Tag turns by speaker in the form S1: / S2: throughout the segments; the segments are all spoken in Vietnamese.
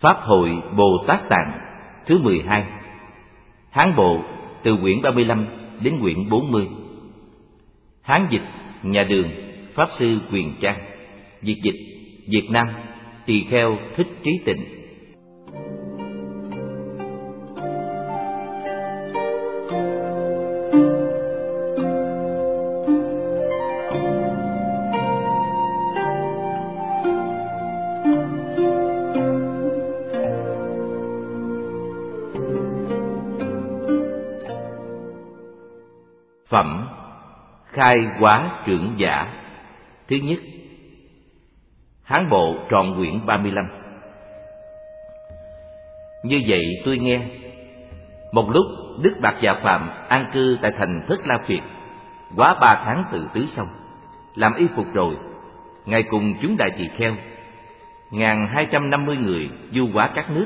S1: Pháp hội Bồ Tát Tạng thứ 12. Hán bộ từ quyển 35 đến quyển 40. Hán dịch nhà Đường, Pháp sư Quyền Trang. Việt dịch Việt Nam, Tỳ Kheo Thích Trí Tịnh. Phẩm Khai Hóa Trưởng Giả. Thứ nhất. Hán bộ trọn quyển 35. Như vậy tôi nghe, một lúc Đức Bạt Dạ Phạm an cư tại thành Thất La Phiệt, quá 3 tháng tự tứ xong, làm y phục rồi, ngài cùng chúng đại tỳ kheo 1250 người du hóa các nước.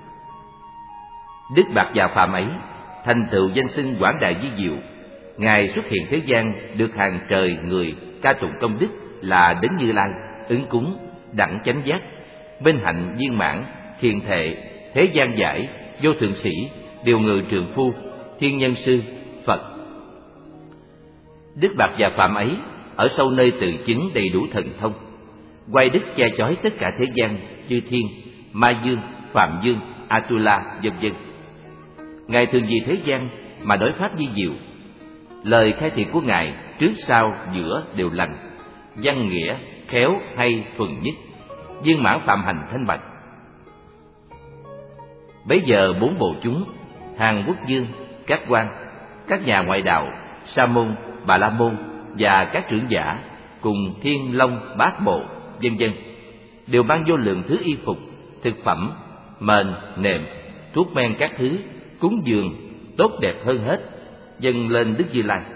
S1: Đức Bạt Dạ Phạm ấy thành tựu danh xưng Quảng Đại Vi Diệu. Ngài xuất hiện thế gian được hàng trời người ca tụng công đức là Đấng Như Lai, ứng cúng, đẳng chánh giác, bên hạnh viên mãn, thiền thệ, thế gian giải, vô thượng sĩ, điều ngự trượng phu, thiên nhân sư, Phật. Đức Bạt Dạ Phạm ấy ở sâu nơi tự chứng đầy đủ thần thông, quay đức che chói tất cả thế gian, chư thiên, ma dương, phạm dương, Atula, vân vân. Ngài thường vì thế gian mà nói pháp vi diệu. Lời khai thị của Ngài trước sau giữa đều lành, văn nghĩa khéo hay thuần nhất, viên mãn phạm hành thanh bạch. Bấy giờ 4 bộ chúng, hàng quốc vương, các quan, các nhà ngoại đạo, sa môn, bà la môn và các trưởng giả cùng thiên long bát bộ, vân vân, đều mang vô lượng thứ y phục, thực phẩm, mền, nệm, thuốc men các thứ, cúng dường tốt đẹp hơn hết, dâng lên Đức Như Lai.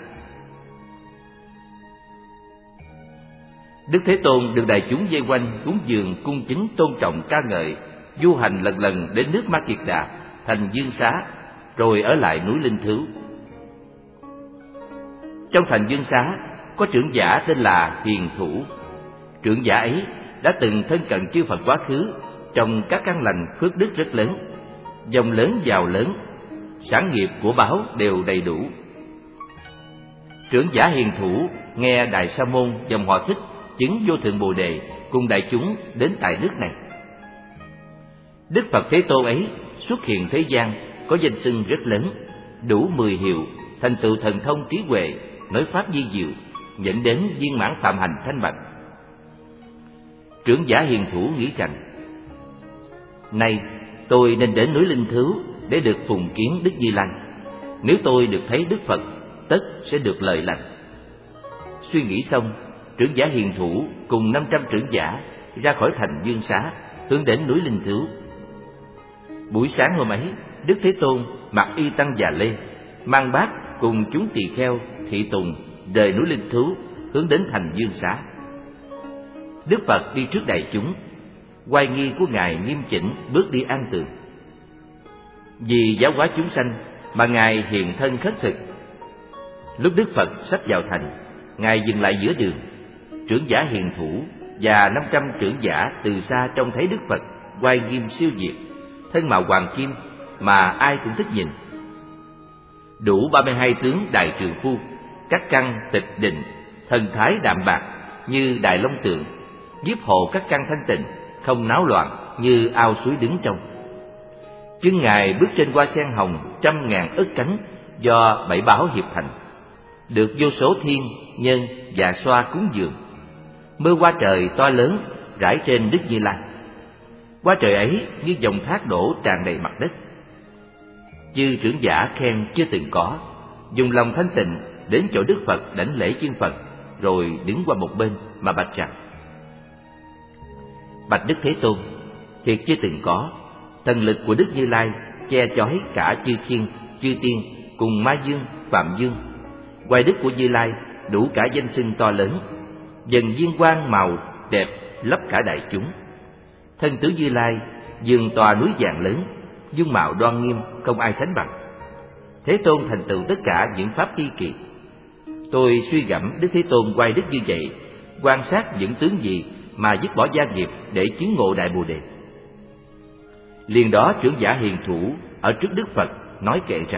S1: Đức Thế Tôn được đại chúng vây quanh cúng dường, cung kính tôn trọng ca ngợi, du hành lần lần đến nước Ma Kiệt Đà, thành Dương Xá, rồi ở lại núi Linh Thứu. Trong thành Dương Xá có trưởng giả tên là Hiền Thủ. Trưởng giả ấy đã từng thân cận chư Phật quá khứ, trong các căn lành phước đức rất lớn, dòng lớn giàu lớn, sản nghiệp của báo đều đầy đủ. Trưởng giả Hiền Thủ nghe Đại Sa Môn dòng họ Thích chứng vô thượng Bồ Đề cùng đại chúng đến tại nước này. Đức Phật Thế Tôn ấy xuất hiện thế gian có danh xưng rất lớn, đủ 10 hiệu, thành tựu thần thông trí huệ, nói pháp vi diệu, dẫn đến viên mãn phạm hành thanh bạch. Trưởng giả Hiền Thủ nghĩ rằng: nay tôi nên đến núi Linh Thứu để được phùng kiến Đức Như Lai. Nếu tôi được thấy Đức Phật, tất sẽ được lợi lành. Suy nghĩ xong, trưởng giả Hiền Thủ cùng 500 trưởng giả ra khỏi thành Dương Xá, hướng đến núi Linh Thứu. Buổi sáng hôm ấy, Đức Thế Tôn mặc y tăng già lê, mang bát cùng chúng tỳ kheo thị tùng rời núi Linh Thứu, hướng đến thành Dương Xá. Đức Phật đi trước đại chúng, oai nghi của Ngài nghiêm chỉnh bước đi an tường. Vì giáo hóa chúng sanh mà Ngài hiện thân khất thực. Lúc Đức Phật sắp vào thành, Ngài dừng lại giữa đường. Trưởng giả Hiền Thủ và 500 trưởng giả từ xa trông thấy Đức Phật oai nghiêm siêu việt, thân mạo hoàng kim mà ai cũng thích nhìn. Đủ 32 tướng đại trượng phu, các căn tịch định, thần thái đạm bạc như đại long tượng, nhiếp hộ các căn thanh tịnh, không náo loạn như ao suối đứng trong. Chân Ngài bước trên hoa sen hồng 100.000 ức cánh do 7 bảo hiệp thành, được vô số thiên, nhân và xoa cúng dường. Mưa hoa trời to lớn rải trên Đức Như Lai. Hoa trời ấy như dòng thác đổ tràn đầy mặt đất. Chư trưởng giả khen chưa từng có, dùng lòng thanh tịnh đến chỗ Đức Phật đảnh lễ chân Phật, rồi đứng qua một bên mà bạch rằng: bạch Đức Thế Tôn, thiệt chưa từng có, thần lực của Đức Như Lai che chói cả chư thiên, chư tiên cùng ma dương, phạm dương. Oai đức của Như Lai đủ cả danh xưng to lớn, dần viên quang màu đẹp lấp cả đại chúng. Thân tướng Như Lai vườn tòa núi vàng lớn, dung mạo đoan nghiêm không ai sánh bằng. Thế Tôn thành tựu tất cả những pháp kỳ kỳ. Tôi suy gẫm Đức Thế Tôn oai đức như vậy, quan sát những tướng gì mà dứt bỏ gia nghiệp để chứng ngộ đại Bồ Đề. Liền đó trưởng giả hiền thủ ở trước Đức Phật nói kệ rằng: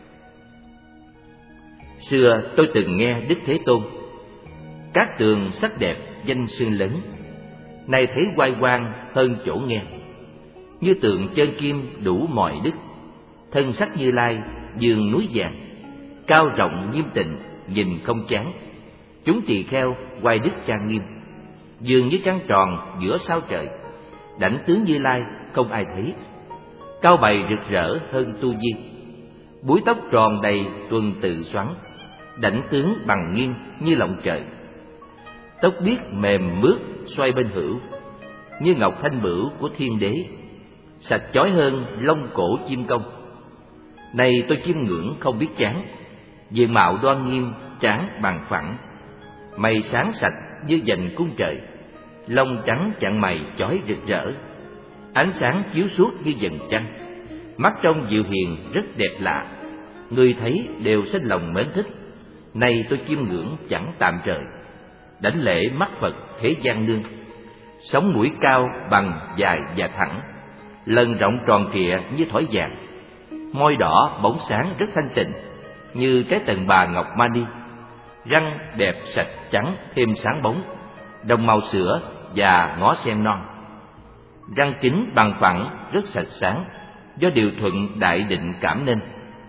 S1: xưa tôi từng nghe Đức Thế Tôn: các tường sắc đẹp danh xưng lớn, nay thấy oai quang hơn chỗ nghe. Như tượng chân kim đủ mọi đức, thân sắc Như Lai dường núi vàng. Cao rộng nghiêm tịnh nhìn không chán, chúng tỳ kheo oai đức trang nghiêm. Dường như trăng tròn giữa sao trời, đảnh tướng Như Lai không ai thấy. Cao bày rực rỡ hơn tu di, búi tóc tròn đầy tuần tự xoắn. Đảnh tướng bằng nghiêng như lọng trời, tóc biếc mềm mướt xoay bên hữu. Như ngọc thanh bửu của thiên đế, sạch chói hơn lông cổ chim công. Này tôi chiêm ngưỡng không biết chán, diện mạo đoan nghiêm trán bằng phẳng. Mày sáng sạch như vành cung trời, lông trắng chặn mày chói rực rỡ. Ánh sáng chiếu suốt như vầng trăng, mắt trông dịu hiền rất đẹp lạ. Người thấy đều sinh lòng mến thích. Nay tôi chiêm ngưỡng chẳng tạm trời, đảnh lễ mắt Phật thế gian nương. Sống mũi cao bằng dài và thẳng, lần rộng tròn trịa như thỏi vàng. Môi đỏ bóng sáng rất thanh tịnh, như cái tầng bà ngọc mani. Răng đẹp sạch trắng thêm sáng bóng, đồng màu sữa và ngó sen non. Răng kính bằng phẳng rất sạch sáng, do điều thuận đại định cảm nên.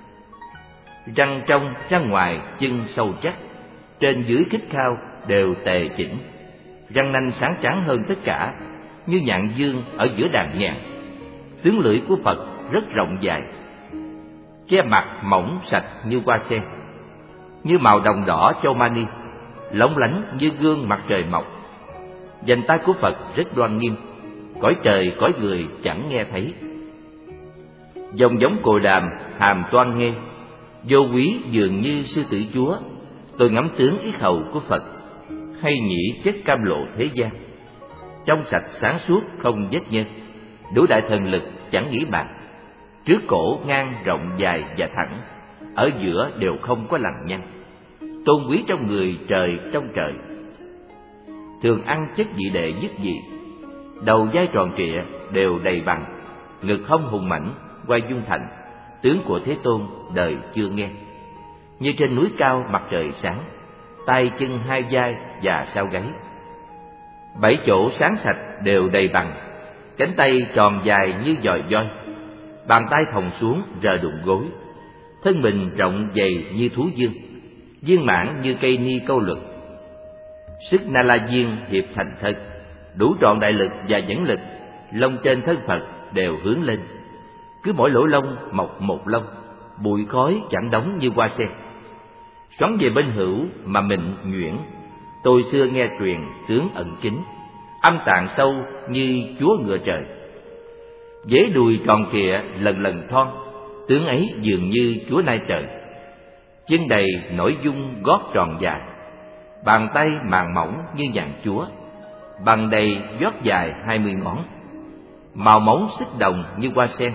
S1: Răng trong răng ngoài chân sâu chắc, trên dưới khít khao đều tề chỉnh. Răng nanh sáng trắng hơn tất cả, như nhạn dương ở giữa đàn nhàn. Tướng lưỡi của Phật rất rộng dài, che mặt mỏng sạch như hoa sen. Như màu đồng đỏ châu mani, lóng lánh như gương mặt trời mọc. Vành tai của Phật rất đoan nghiêm, cõi trời cõi người chẳng nghe thấy. Dòng giống cồ đàm hàm toan nghe, vô quý dường như sư tử chúa. Tôi ngắm tướng yết hầu của Phật, hay nhĩ chất cam lộ thế gian. Trong sạch sáng suốt không vết nhơ, đủ đại thần lực chẳng nghĩ bàn. Trước cổ ngang rộng dài và thẳng, ở giữa đều không có lằn nhăn. Tôn quý trong người trời trong trời, thường ăn chất vị đệ nhất vị. Đầu vai tròn trịa đều đầy bằng, ngực hông hùng mãnh quay dung thành. Tướng của Thế Tôn đời chưa nghe. Như trên núi cao mặt trời sáng, tay chân hai vai và sau gáy. 7 chỗ sáng sạch đều đầy bằng, cánh tay tròn dài như giòi voi. Bàn tay thòng xuống rờ đụng gối, thân mình rộng dày như thú dương, viên mãn như cây ni câu luật. Sức na la viên hiệp thành thân, đủ trọn đại lực và dẫn lực. Lông trên thân Phật đều hướng lên, cứ mỗi lỗ lông mọc một lông. Bụi khói chẳng đóng như hoa sen, xoắn về bên hữu mà mịn nhuyễn. Tôi xưa nghe truyền tướng ẩn kín, âm tạng sâu như chúa ngựa trời. Vế đùi tròn trịa lần lần thon, tướng ấy dường như chúa nai trời. Chân đầy nổi dung gót tròn dài, bàn tay màng mỏng như nhạn chúa. Bằng đầy gót dài 20 ngón, màu móng xích đồng như hoa sen.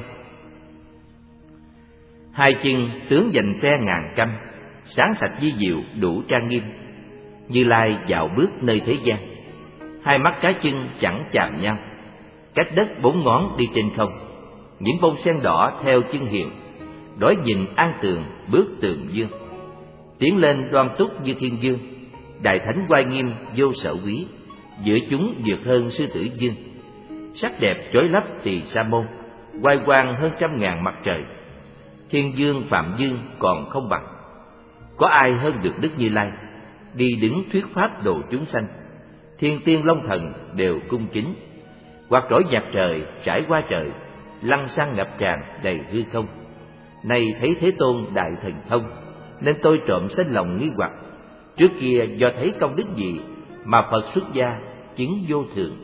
S1: Hai chân tướng dành xe ngàn căm, sáng sạch di diệu đủ trang nghiêm. Như Lai dạo bước nơi thế gian, hai mắt cái chân chẳng chạm nhau. Cách đất 4 ngón đi trên không, những bông sen đỏ theo chân hiện. Đối nhìn an tường bước tường dương, tiến lên đoan túc như thiên dương. Đại thánh oai nghiêm vô sở quý, giữa chúng vượt hơn sư tử dương. Sắc đẹp chói lấp tỳ sa môn, oai quang hơn 100.000 mặt trời. Thiên dương phạm dương còn không bằng, có ai hơn được Đức Như Lai. Đi đứng thuyết pháp độ chúng sanh, thiên tiên long thần đều cung kính. Quạt trỗi nhạc trời trải qua trời, lăng xăng ngập tràn đầy hư không. Nay thấy Thế Tôn đại thần thông, nên tôi trộm sinh lòng nghi hoặc. Trước kia do thấy công đức gì mà Phật xuất gia chứng vô thường.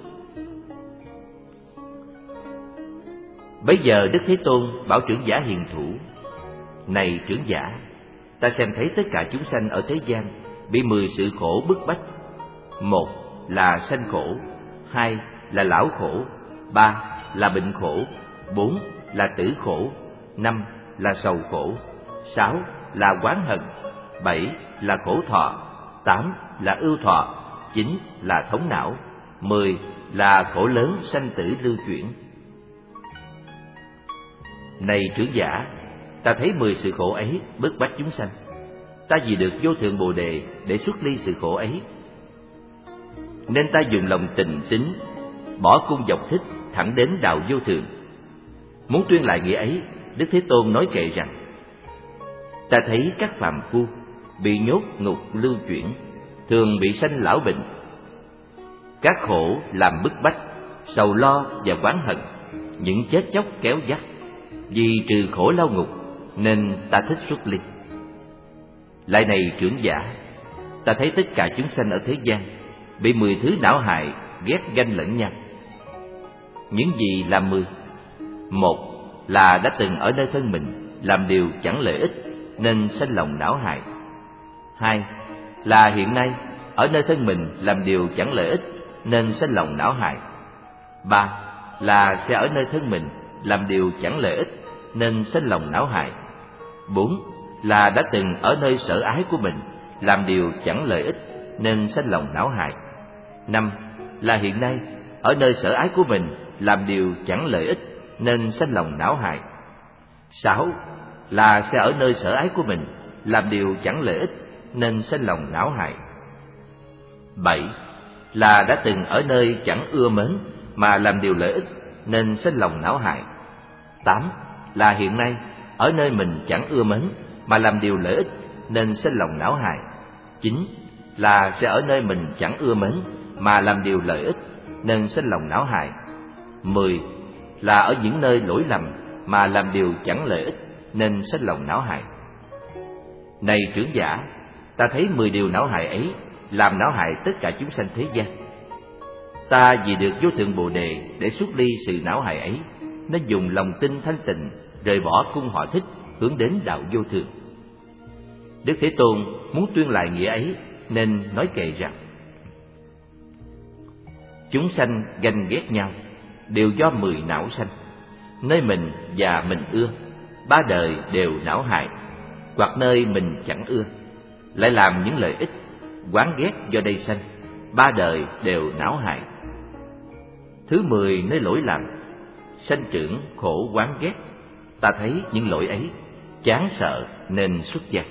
S1: Bấy giờ Đức Thế Tôn bảo trưởng giả hiền thủ: này trưởng giả, ta xem thấy tất cả chúng sanh ở thế gian bị 10 sự khổ bức bách. 1 là sanh khổ, 2 là lão khổ, 3 là bệnh khổ, 4 là tử khổ, 5 là sầu khổ, 6 là oán hận, 7 là khổ thọ, 8 là ưu thọ, 9 là thống não, 10 là khổ lớn sanh tử lưu chuyển. Này trưởng giả, ta thấy 10 sự khổ ấy bức bách chúng sanh. Ta vì được vô thượng Bồ Đề để xuất ly sự khổ ấy, nên ta dùng lòng tình tín, bỏ cung dọc thích, thẳng đến đạo vô thượng. Muốn tuyên lại nghĩa ấy, Đức Thế Tôn nói kệ rằng: ta thấy các phàm phu bị nhốt ngục lưu chuyển, thường bị sanh lão bệnh. Các khổ làm bức bách, sầu lo và oán hận, những chết chóc kéo dắt. Vì trừ khổ lao ngục, nên ta thích xuất ly. Lại này trưởng giả, ta thấy tất cả chúng sanh ở thế gian bị 10 thứ não hại ghét ganh lẫn nhau. Những gì là 10? Một là đã từng ở nơi thân mình làm điều chẳng lợi ích nên sanh lòng não hại. Hai là hiện nay ở nơi thân mình làm điều chẳng lợi ích nên sanh lòng não hại. Ba là sẽ ở nơi thân mình làm điều chẳng lợi ích nên sanh lòng não hại. Bốn là đã từng ở nơi sở ái của mình làm điều chẳng lợi ích nên sanh lòng não hại. Năm là hiện nay ở nơi sở ái của mình làm điều chẳng lợi ích nên sanh lòng não hại. Sáu là sẽ ở nơi sở ái của mình làm điều chẳng lợi ích nên sanh lòng não hại. Bảy là đã từng ở nơi chẳng ưa mến mà làm điều lợi ích nên sanh lòng não hại. Tám là hiện nay ở nơi mình chẳng ưa mến mà làm điều lợi ích nên sanh lòng não hại. Chín là sẽ ở nơi mình chẳng ưa mến mà làm điều lợi ích nên sanh lòng não hại. 10 là ở những nơi lỗi lầm mà làm điều chẳng lợi ích nên sanh lòng não hại. Này trưởng giả, ta thấy 10 điều não hại ấy làm não hại tất cả chúng sanh thế gian. Ta vì được vô thượng Bồ Đề để xuất ly sự não hại ấy, nên dùng lòng tin thanh tịnh rời bỏ cung họ thích, hướng đến đạo vô thượng. Đức Thế Tôn muốn tuyên lại nghĩa ấy nên nói kệ rằng: chúng sanh ganh ghét nhau đều do 10 não sanh. Nơi mình và mình ưa, 3 đời đều não hại. Hoặc nơi mình chẳng ưa, lại làm những lợi ích, oán ghét do đây sanh, 3 đời đều não hại. Thứ 10 nơi lỗi lầm, sanh trưởng khổ oán ghét. Ta thấy những lỗi ấy chán sợ nên xuất gia.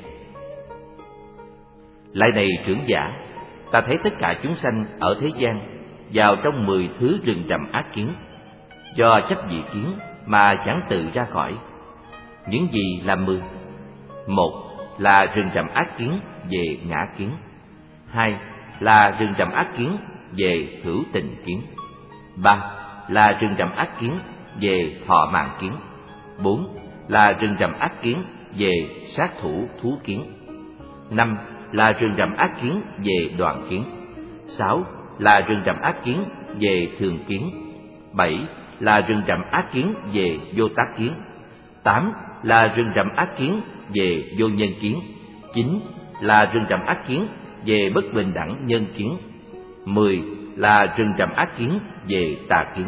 S1: Lại này trưởng giả, ta thấy tất cả chúng sanh ở thế gian vào trong 10 thứ rừng trầm ác kiến, do chấp dị kiến mà chẳng tự ra khỏi. Những gì là 10? Một là rừng trầm ác kiến về ngã kiến. Hai là rừng trầm ác kiến về hữu tình kiến. Ba là rừng trầm ác kiến về thọ mạng kiến. Bốn là rừng trầm ác kiến về sát thủ thú kiến. Năm là rừng trầm ác kiến về đoạn kiến. Sáu là rừng trầm ác kiến về thường kiến. Bảy là rừng trầm ác kiến về vô tác kiến. Tám là rừng trầm ác kiến về vô nhân kiến. Chín là rừng trầm ác kiến về bất bình đẳng nhân kiến. 10 là rừng trầm ác kiến về tà kiến.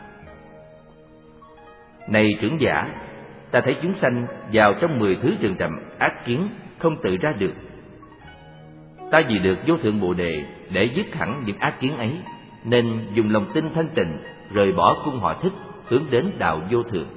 S1: Này trưởng giả, ta thấy chúng sanh vào trong 10 thứ rừng trầm ác kiến không tự ra được. Ta vì được vô thượng Bồ Đề để dứt hẳn những ác kiến ấy, nên dùng lòng tin thanh tịnh rời bỏ cung họ thích, hướng đến đạo vô thượng.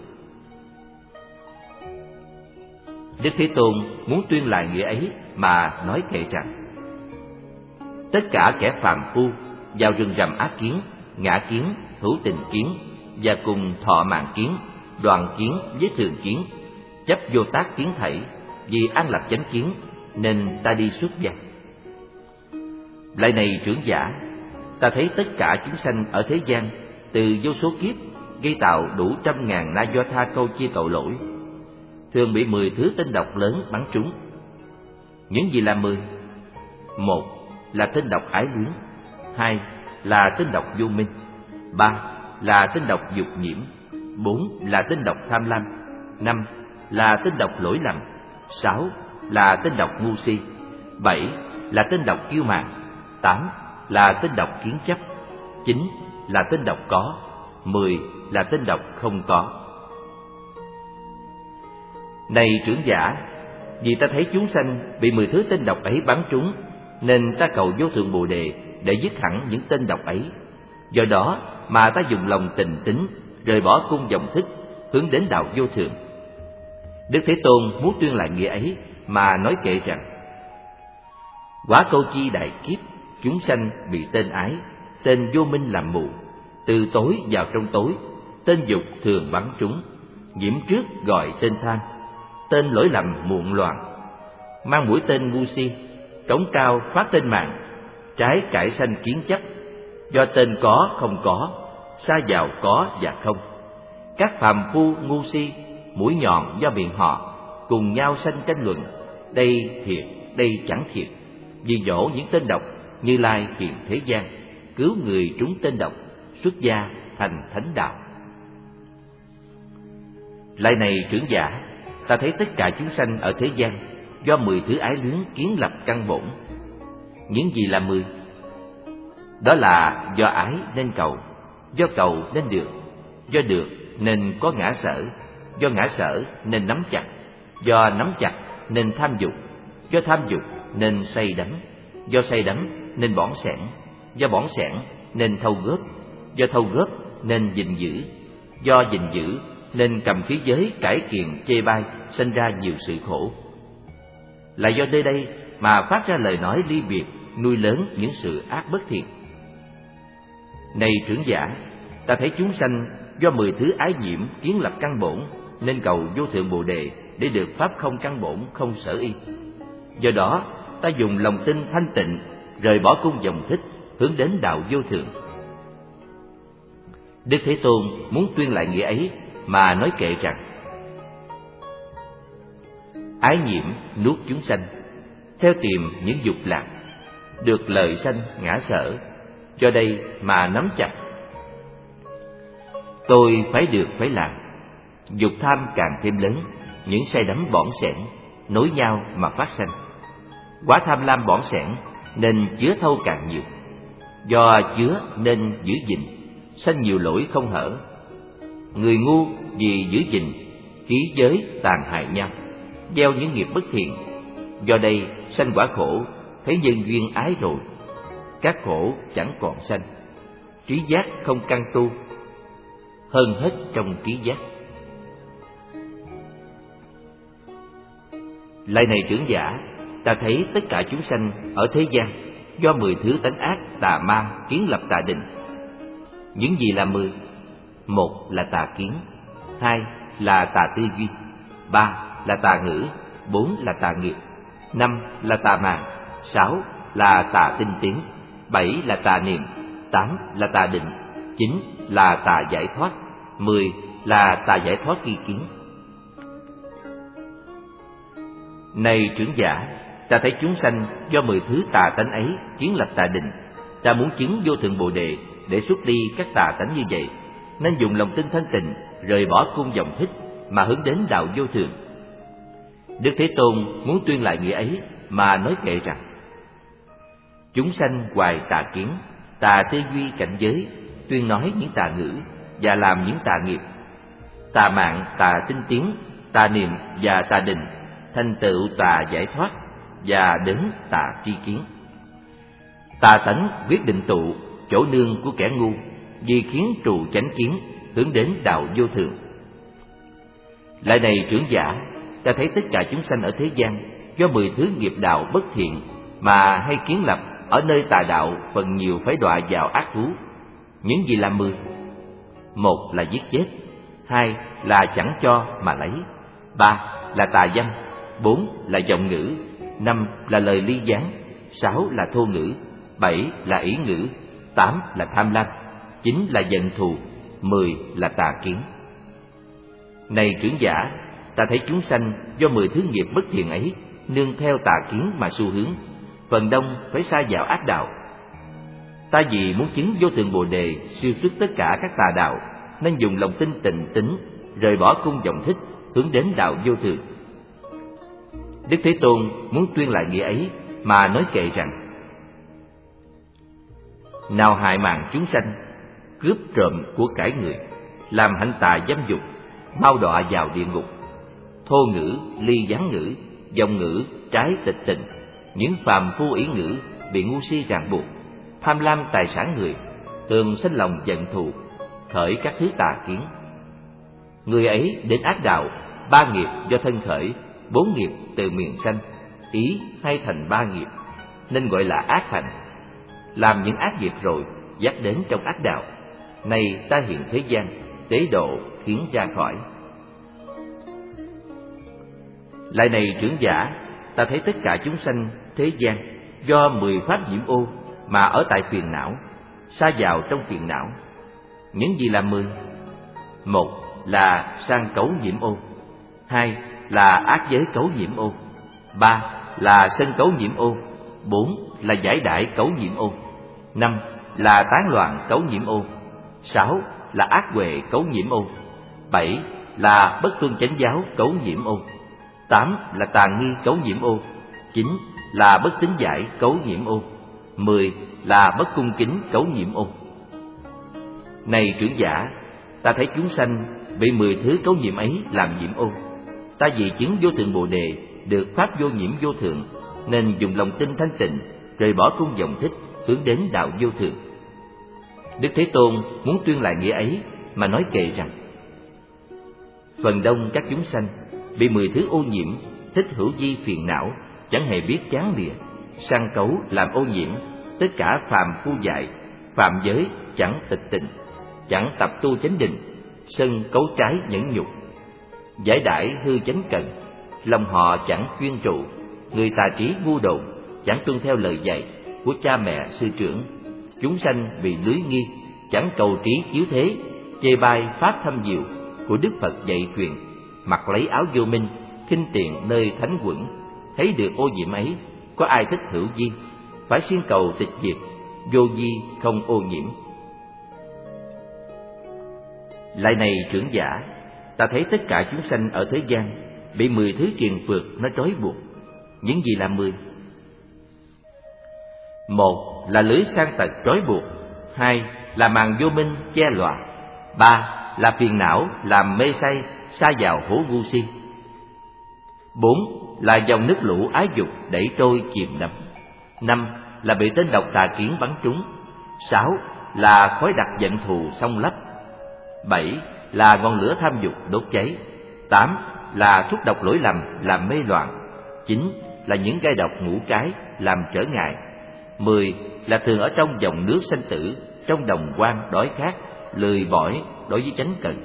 S1: Đức Thế Tôn muốn tuyên lại nghĩa ấy mà nói kệ rằng: tất cả kẻ phàm phu vào rừng rậm ác kiến, ngã kiến, hữu tình kiến và cùng thọ mạng kiến, đoàn kiến với thường kiến, chấp vô tác kiến thảy, vì an lập chánh kiến nên ta đi xuất gia. Lại này trưởng giả, ta thấy tất cả chúng sanh ở thế gian từ vô số kiếp gây tạo đủ 100.000 na do tha câu chia tội lỗi, thường bị 10 thứ tinh độc lớn bắn trúng. Những gì là 10? Một là tinh độc ái luyến. Hai là tinh độc vô minh. Ba là tinh độc dục nhiễm. Bốn là tinh độc tham lam. Năm là tinh độc lỗi lầm. Sáu là tinh độc ngu si. Bảy là tinh độc kiêu mạn. Tám là tinh độc kiến chấp. Chín là tinh độc có. 10 là tinh độc không có. Này trưởng giả, vì ta thấy chúng sanh bị 10 thứ tinh độc ấy bắn trúng, nên ta cầu vô thượng Bồ Đề để dứt hẳn những tinh độc ấy. Do đó mà ta dùng lòng tình tín rời bỏ cung dòng thức, hướng đến đạo vô thượng. Đức Thế Tôn muốn tuyên lại nghĩa ấy mà nói kệ rằng: Quả câu chi đại kiếp, chúng sanh bị tên ái, tên vô minh làm mù, từ tối vào trong tối, tên dục thường bắn trúng, nhiễm trước gọi tên tham, tên lỗi lầm muộn loạn, mang mũi tên ngu si, cống cao phát tên mạng, trái cải sanh kiến chấp, do tên có không có, sa vào có và không. Các phàm phu ngu si, mũi nhọn do miệng họ, cùng nhau sanh tranh luận, đây thiệt, đây chẳng thiệt, vì dỗ những tên độc. Như Lai hiện thế gian, cứu người trúng tên độc, xuất gia thành thánh đạo. Lại này trưởng giả, ta thấy tất cả chúng sanh ở thế gian do 10 thứ ái luyến kiến lập căn bổn. Những gì là 10? Đó là do ái nên cầu, do cầu nên được, do được nên có ngã sở, do ngã sở nên nắm chặt, do nắm chặt nên tham dục, do tham dục nên say đắm, do say đắm nên bỏng sẻn, do bỏng sẻn nên thâu góp, do thâu góp nên gìn giữ, do gìn giữ nên cầm khí giới cải kiền chê bai, sinh ra nhiều sự khổ. Là do nơi đây mà phát ra lời nói ly biệt, nuôi lớn những sự ác bất thiện. Này trưởng giả, ta thấy chúng sanh do 10 thứ ái nhiễm kiến lập căn bổn, nên cầu vô thượng Bồ Đề để được pháp không căn bổn không sở y. Do đó ta dùng lòng tin thanh tịnh, rời bỏ cung dòng thích, hướng đến đạo vô thượng. Đức Thế Tôn muốn tuyên lại nghĩa ấy mà nói kệ rằng: Ái nhiễm nuốt chúng sanh, theo tìm những dục lạc, được lợi sanh ngã sở, do đây mà nắm chặt. Tôi phải được phải làm, dục tham càng thêm lớn, những say đắm bỏn sẻn nối nhau mà phát sanh. Quá tham lam bỏn sẻn nên chứa thâu càng nhiều, do chứa nên giữ gìn, sanh nhiều lỗi không hở. Người ngu vì giữ gìn, ký giới tàn hại nhau, gieo những nghiệp bất thiện, do đây sanh quả khổ, thấy nhân duyên ái rồi, các khổ chẳng còn sanh. Trí giác không căn tu, hơn hết trong trí giác. Lại này trưởng giả, ta thấy tất cả chúng sanh ở thế gian do 10 thứ tánh ác tà ma kiến lập tà định. Những gì là 10? 1 là tà kiến, 2 là tà tư duy, 3 là tà ngữ, 4 là tà nghiệp, 5 là tà màng, 6 là tà tinh tiến, 7 là tà niệm, 8 là tà định, 9 là tà giải thoát, 10 là tà giải thoát tri kiến. Này trưởng giả, ta thấy chúng sanh do 10 thứ tà tánh ấy kiến lập tà định. Ta muốn chứng vô thượng Bồ Đề để xuất đi các tà tánh như vậy, nên dùng lòng tin thanh tịnh, rời bỏ cung dòng thích mà hướng đến đạo vô thượng. Đức Thế Tôn muốn tuyên lại nghĩa ấy mà nói kệ rằng: Chúng sanh hoài tà kiến, tà tư duy cảnh giới, tuyên nói những tà ngữ và làm những tà nghiệp, tà mạng, tà tinh tiến, tà niệm và tà định, thành tựu tà giải thoát và đến tà tri kiến. Tà tánh quyết định tụ, chỗ nương của kẻ ngu, vì khiến trụ chánh kiến, hướng đến đạo vô thượng. Lại này trưởng giả, ta thấy tất cả chúng sanh ở thế gian do 10 thứ nghiệp đạo bất thiện mà hay kiến lập ở nơi tà đạo, phần nhiều phải đọa vào ác thú. Những gì là 10? 1 là giết chết, 2 là chẳng cho mà lấy, 3 là tà dâm, 4 là vọng ngữ, 5 là lời ly gián, 6 là thô ngữ, 7 là ỷ ngữ, 8 là tham lam, 9 là giận thù, 10 là tà kiến. Này trưởng giả, ta thấy chúng sanh do 10 thứ nghiệp bất thiện ấy nương theo tà kiến mà xu hướng, phần đông phải sa vào ác đạo. Ta vì muốn chứng vô thượng Bồ Đề siêu xuất tất cả các tà đạo, nên dùng lòng tin tịnh tín, rời bỏ cung vọng thích, hướng đến đạo vô thượng. Đức Thế Tôn muốn tuyên lại nghĩa ấy mà nói kệ rằng: Nào hại mạng chúng sanh, cướp trộm của cải người, làm hạnh tà dâm dục, mau đọa vào địa ngục. Thô ngữ, ly gián ngữ, vọng ngữ, trái tịch tình, những phàm phu ý ngữ bị ngu si ràng buộc, tham lam tài sản người, thường sinh lòng giận thù, khởi các thứ tà kiến. Người ấy đến ác đạo, 3 nghiệp do thân khởi, 4 nghiệp từ miền sanh, ý hay thành 3 nghiệp, nên gọi là ác hành. Làm những ác nghiệp rồi, dắt đến trong ác đạo. Này ta hiện thế gian, tế độ khiến ra khỏi. Lại này trưởng giả, ta thấy tất cả chúng sanh thế gian do 10 pháp nhiễm ô mà ở tại phiền não, sa vào trong phiền não. Những gì là 10? 1 là sang cấu nhiễm ô, 2 là ác giới cấu nhiễm ô, 3 là sân cấu nhiễm ô, 4 là giải đãi cấu nhiễm ô, 5 là tán loạn cấu nhiễm ô, 6 là ác huệ cấu nhiễm ô, 7 là bất tuân chánh giáo cấu nhiễm ô, 8 là tàn nghi cấu nhiễm ô, 9 là bất tín giải cấu nhiễm ô, 10 là bất cung kính cấu nhiễm ô. Này trưởng giả, ta thấy chúng sanh bị 10 thứ cấu nhiễm ấy làm nhiễm ô. Ta vì chứng vô thượng Bồ Đề được pháp vô nhiễm vô thượng, nên dùng lòng tin thanh tịnh, rời bỏ cung vọng thích, hướng đến đạo vô thượng. Đức Thế Tôn muốn tuyên lại nghĩa ấy mà nói kệ rằng: phần đông các chúng sanh bị 10 thứ ô nhiễm, thích hữu vi phiền não, chẳng hề biết chán lìa, sang cấu làm ô nhiễm, tất cả phàm phu dại, phạm giới chẳng tịch tịnh, chẳng tập tu chánh định, sân cấu trái nhẫn nhục, giải đãi hư chánh cần, lòng họ chẳng chuyên trụ, người tà trí ngu độn, chẳng tuân theo lời dạy của cha mẹ sư trưởng. Chúng sanh bị lưới nghi, chẳng cầu trí chiếu thế, chê bai pháp thâm diệu của Đức Phật dạy truyền, mặc lấy áo vô minh, khinh tiện nơi thánh quẩn. Thấy được ô nhiễm ấy, có ai thích hữu vi, phải xin cầu tịch diệt, vô vi không ô nhiễm. Lại này trưởng giả, ta thấy tất cả chúng sanh ở thế gian bị 10 thứ triền phược nó trói buộc. Những gì là 10? 1 là lưới sang tật trói buộc, 2 là màn vô minh che lọa, 3 là phiền não làm mê say sa vào hố ngu si, 4 là dòng nước lũ ái dục đẩy trôi chìm đắm, 5 là bị tên độc tà kiến bắn trúng, 6 là khói đặc giận thù xông lấp, 7 là ngọn lửa tham dục đốt cháy, 8 là thuốc độc lỗi lầm làm mê loạn, 9 là những gai độc ngũ cái làm trở ngại, 10 là thường ở trong dòng nước sanh tử, trong đồng quan đói khát, lười bỏi đối với chánh cần.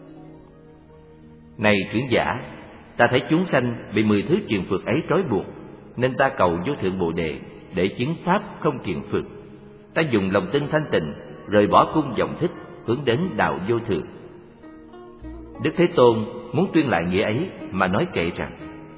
S1: Này trưởng giả, ta thấy chúng sanh bị 10 thứ triền phược ấy trói buộc, nên ta cầu vô thượng Bồ Đề để chứng pháp không triền phược. Ta dùng lòng tin thanh tịnh, rời bỏ cung vọng thích, hướng đến đạo vô thượng. Đức Thế Tôn muốn tuyên lại nghĩa ấy mà nói kệ rằng: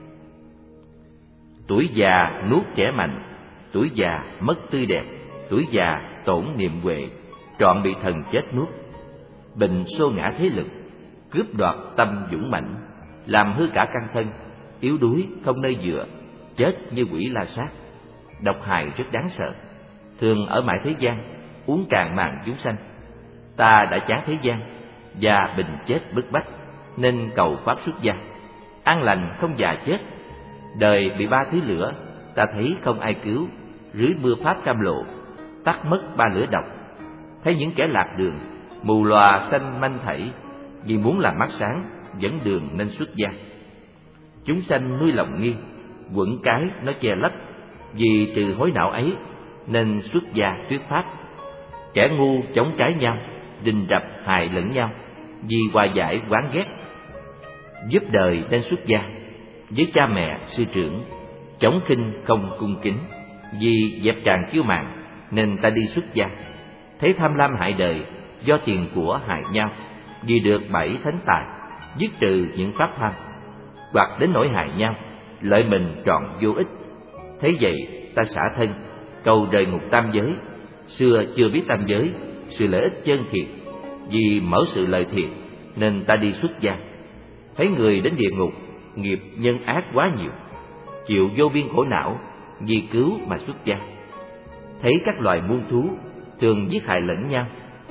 S1: tuổi già nuốt trẻ mạnh, tuổi già mất tươi đẹp, tuổi già tổn niệm huệ, trọn bị thần chết nuốt. Bệnh xô ngã thế lực, cướp đoạt tâm dũng mạnh, làm hư cả căn thân, yếu đuối không nơi dựa, chết như quỷ la sát. Độc hại rất đáng sợ, thường ở mãi thế gian, uống tràn màn chúng sanh. Ta đã chán thế gian và bình chết bức bách, nên cầu pháp xuất gia, an lành không già chết. Đời bị 3 thứ lửa, ta thấy không ai cứu, rưới mưa pháp cam lộ, tắt mất 3 lửa độc. Thấy những kẻ lạc đường, mù lòa xanh manh thảy, vì muốn làm mắt sáng, dẫn đường nên xuất gia. Chúng sanh nuôi lòng nghi, quẩn cái nó che lấp, vì từ hối não ấy nên xuất gia thuyết pháp. Kẻ ngu chống trái nhau, rình rập hại lẫn nhau, vì hòa giải oán ghét. Giúp đời nên xuất gia, với cha mẹ sư trưởng, chống khinh không cung kính, vì dẹp tràn kiêu mạn nên ta đi xuất gia. Thấy tham lam hại đời, do tiền của hại nhau, vì được 7 thánh tài, dứt trừ những pháp tham, hoặc đến nỗi hại nhau, lợi mình trọn vô ích. Thấy vậy ta xả thân, cầu rời ngục tam giới. Xưa chưa biết tam giới, sự lợi ích chân thiệt, vì mở sự lợi thiệt nên ta đi xuất gia. Thấy người đến địa ngục, nghiệp nhân ác quá nhiều, chịu vô biên khổ não, vì cứu mà xuất gia. Thấy các loài muôn thú thường giết hại lẫn nhau,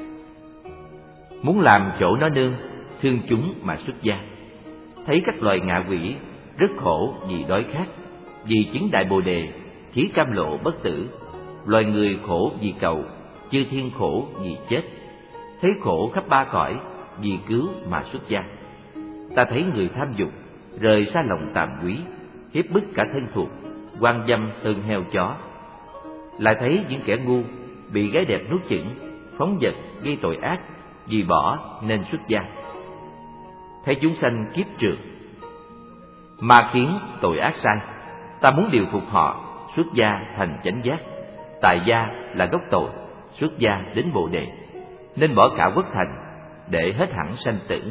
S1: muốn làm chỗ nó nương, thương chúng mà xuất gia. Thấy các loài ngạ quỷ rất khổ vì đói khát, vì chứng đại bồ đề, thí cam lộ bất tử. Loài người khổ vì cầu, chư thiên khổ vì chết. Thấy khổ khắp 3 cõi, vì cứu mà xuất gia. ta thấy người tham dục rời xa lòng tàm quý, hiếp bức cả thân thuộc, quan dâm hơn heo chó. Lại thấy những kẻ ngu bị gái đẹp nuốt chửng, phóng dật gây tội ác, vì bỏ nên xuất gia. Thấy chúng sanh kiếp trượt, ma khiến tội ác sai, ta muốn điều phục họ, xuất gia thành chánh giác. Tại gia là gốc tội, xuất gia đến Bồ đề, nên bỏ cả quốc thành để hết hẳn sanh tử.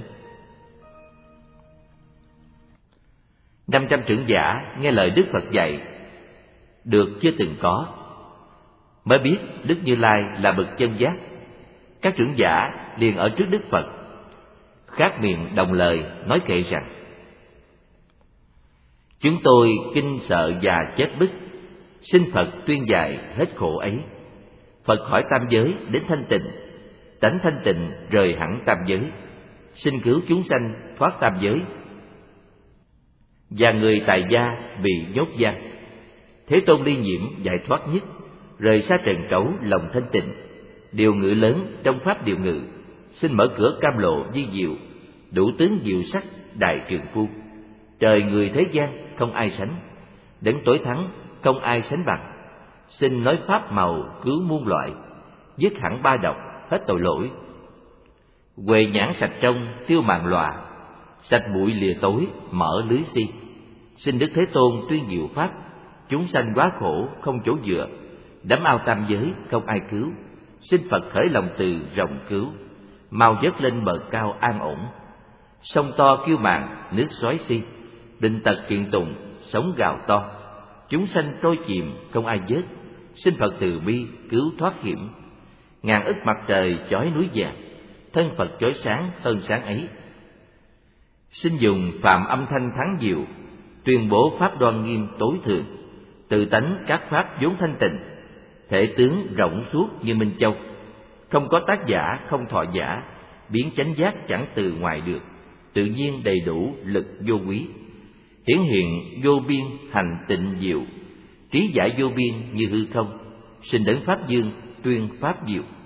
S1: 500 trưởng giả nghe lời Đức Phật dạy được chưa từng có, mới biết Đức Như Lai là bậc chân giác. Các trưởng giả liền ở trước Đức Phật, khát miệng đồng lời nói kệ rằng: chúng tôi kinh sợ già chết bức, xin Phật tuyên dạy hết khổ ấy. Phật hỏi tam giới đến thanh tịnh, tánh thanh tịnh rời hẳn tam giới, xin cứu chúng sanh thoát tam giới. Và người tại gia bị nhốt giam, Thế Tôn ly nhiễm giải thoát nhất, rời xa trần cấu lòng thanh tịnh, điều ngự lớn trong pháp điều ngự, xin mở cửa cam lộ di diệu, đủ tướng diệu sắc đại trường phu. Trời người thế gian không ai sánh, đấng tối thắng không ai sánh bằng. Xin nói pháp màu cứu muôn loại, dứt hẳn ba độc hết tội lỗi. Huệ nhãn sạch trong tiêu màn lòa, sạch bụi lìa tối mở lưới si. Xin Đức Thế Tôn tuyên diệu pháp, chúng sanh quá khổ không chỗ dựa, đắm ao tam giới không ai cứu. Xin Phật khởi lòng từ rộng cứu, mau dớt lên bờ cao an ổn. Sông to kiêu màn nước xoáy si, định tật kiện tụng sóng gào to. Chúng sanh trôi chìm không ai vớt, xin Phật từ bi cứu thoát hiểm. Ngàn ức mặt trời chói núi vàng, thân Phật chói sáng hơn sáng ấy. Xin dùng phạm âm thanh thắng diệu, tuyên bố pháp đoan nghiêm tối thượng. Tự tánh các pháp vốn thanh tịnh, thể tướng rộng suốt như minh châu. Không có tác giả không thọ giả, biến chánh giác chẳng từ ngoài được. Tự nhiên đầy đủ lực vô quý, hiển hiện vô biên hành tịnh diệu. Trí giải vô biên như hư không, xin đấng pháp dương tuyên pháp diệu.